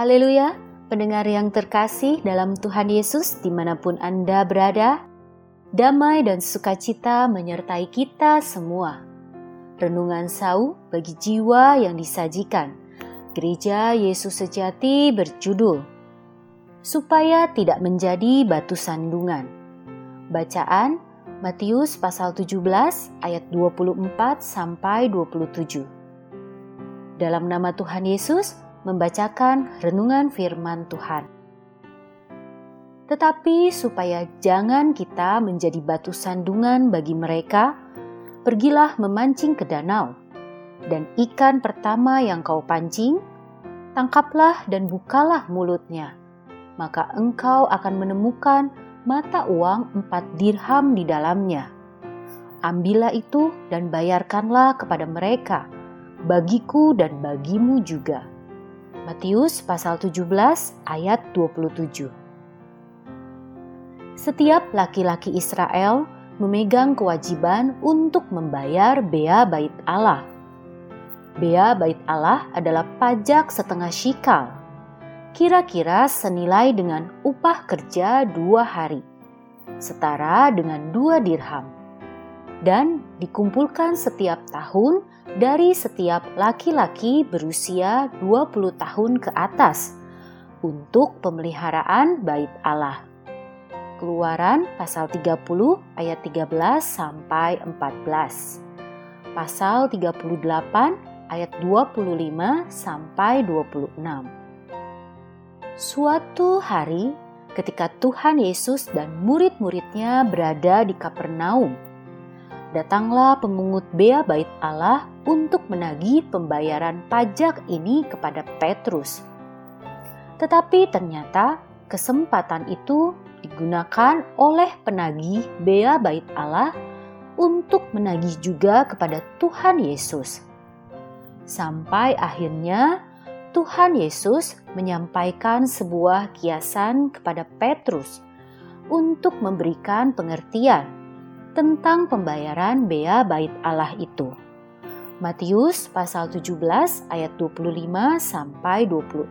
Haleluya, pendengar yang terkasih dalam Tuhan Yesus dimanapun Anda berada, damai dan sukacita menyertai kita semua. Renungan Sau bagi jiwa yang disajikan, Gereja Yesus Sejati berjudul, Supaya Tidak Menjadi Batu Sandungan. Bacaan Matius pasal 17 ayat 24 sampai 27. Dalam nama Tuhan Yesus, membacakan renungan firman Tuhan. Tetapi supaya jangan kita menjadi batu sandungan bagi mereka, pergilah memancing ke danau, dan ikan pertama yang kau pancing, tangkaplah dan bukalah mulutnya, maka engkau akan menemukan mata uang 4 dirham di dalamnya. Ambillah itu dan bayarkanlah kepada mereka, bagiku dan bagimu juga. Matius pasal 17 ayat 27. Setiap laki-laki Israel memegang kewajiban untuk membayar bea bait Allah. Bea bait Allah adalah pajak setengah shikal, kira-kira senilai dengan upah kerja 2 hari, setara dengan 2 dirham, dan dikumpulkan setiap tahun dari setiap laki-laki berusia 20 tahun ke atas untuk pemeliharaan bait Allah. Keluaran pasal 30 ayat 13 sampai 14. Pasal 38 ayat 25 sampai 26. Suatu hari ketika Tuhan Yesus dan murid-muridnya berada di Kapernaum, datanglah pemungut bea bait Allah untuk menagih pembayaran pajak ini kepada Petrus. Tetapi ternyata kesempatan itu digunakan oleh penagih bea bait Allah untuk menagih juga kepada Tuhan Yesus. Sampai akhirnya Tuhan Yesus menyampaikan sebuah kiasan kepada Petrus untuk memberikan pengertian tentang pembayaran bea bait Allah itu. Matius pasal 17 ayat 25 sampai 26.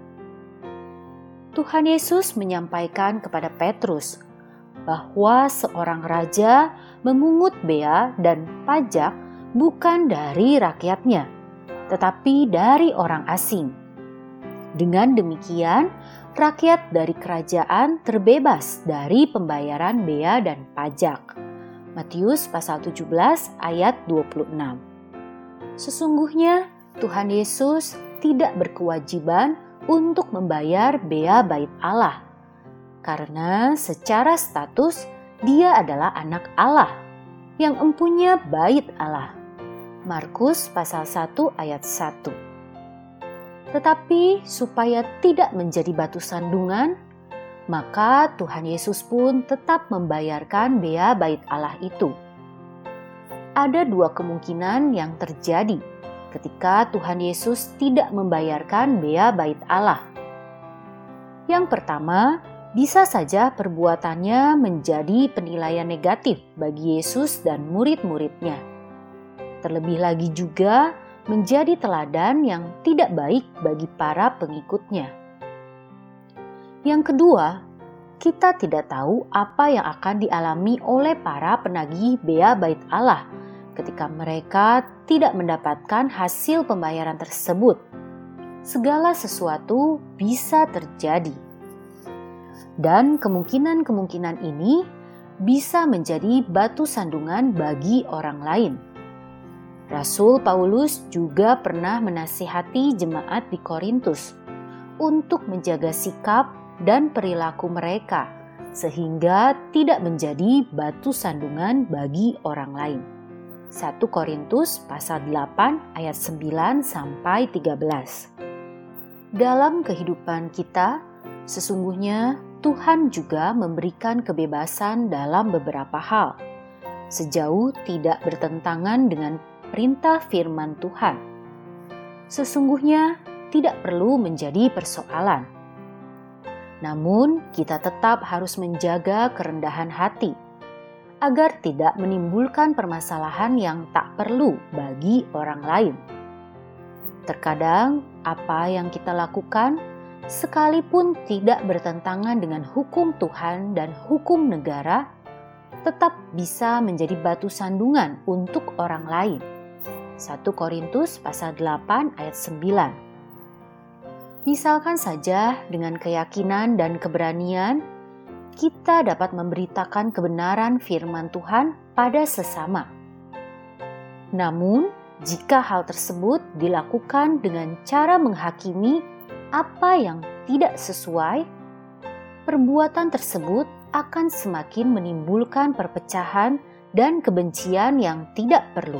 Tuhan Yesus menyampaikan kepada Petrus bahwa seorang raja memungut bea dan pajak bukan dari rakyatnya, tetapi dari orang asing. Dengan demikian, rakyat dari kerajaan terbebas dari pembayaran bea dan pajak. Matius pasal 17 ayat 26. Sesungguhnya Tuhan Yesus tidak berkewajiban untuk membayar bea bait Allah, karena secara status dia adalah anak Allah yang empunya bait Allah. Markus pasal 1 ayat 1. Tetapi supaya tidak menjadi batu sandungan, maka Tuhan Yesus pun tetap membayarkan bea bait Allah itu. Ada 2 kemungkinan yang terjadi ketika Tuhan Yesus tidak membayarkan bea bait Allah. Yang pertama, bisa saja perbuatannya menjadi penilaian negatif bagi Yesus dan murid-muridnya. Terlebih lagi juga menjadi teladan yang tidak baik bagi para pengikutnya. Yang kedua, kita tidak tahu apa yang akan dialami oleh para penagih bea bait Allah ketika mereka tidak mendapatkan hasil pembayaran tersebut. Segala sesuatu bisa terjadi. Dan kemungkinan-kemungkinan ini bisa menjadi batu sandungan bagi orang lain. Rasul Paulus juga pernah menasihati jemaat di Korintus untuk menjaga sikap dan perilaku mereka sehingga tidak menjadi batu sandungan bagi orang lain. 1 Korintus pasal 8 ayat 9 sampai 13. Dalam kehidupan kita, sesungguhnya Tuhan juga memberikan kebebasan dalam beberapa hal, sejauh tidak bertentangan dengan perintah firman Tuhan. Sesungguhnya tidak perlu menjadi persoalan. Namun, kita tetap harus menjaga kerendahan hati agar tidak menimbulkan permasalahan yang tak perlu bagi orang lain. Terkadang, apa yang kita lakukan sekalipun tidak bertentangan dengan hukum Tuhan dan hukum negara, tetap bisa menjadi batu sandungan untuk orang lain. 1 Korintus pasal 8 ayat 9. Misalkan saja dengan keyakinan dan keberanian, kita dapat memberitakan kebenaran firman Tuhan pada sesama. Namun, jika hal tersebut dilakukan dengan cara menghakimi apa yang tidak sesuai, perbuatan tersebut akan semakin menimbulkan perpecahan dan kebencian yang tidak perlu.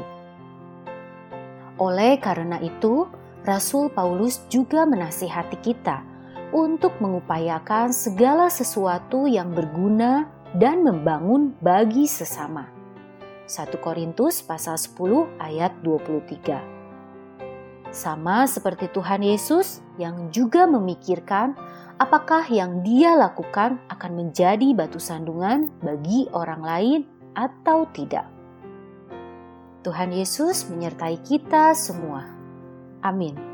Oleh karena itu, Rasul Paulus juga menasihati kita untuk mengupayakan segala sesuatu yang berguna dan membangun bagi sesama. 1 Korintus pasal 10 ayat 23. Sama seperti Tuhan Yesus yang juga memikirkan apakah yang Dia lakukan akan menjadi batu sandungan bagi orang lain atau tidak. Tuhan Yesus menyertai kita semua. Amin.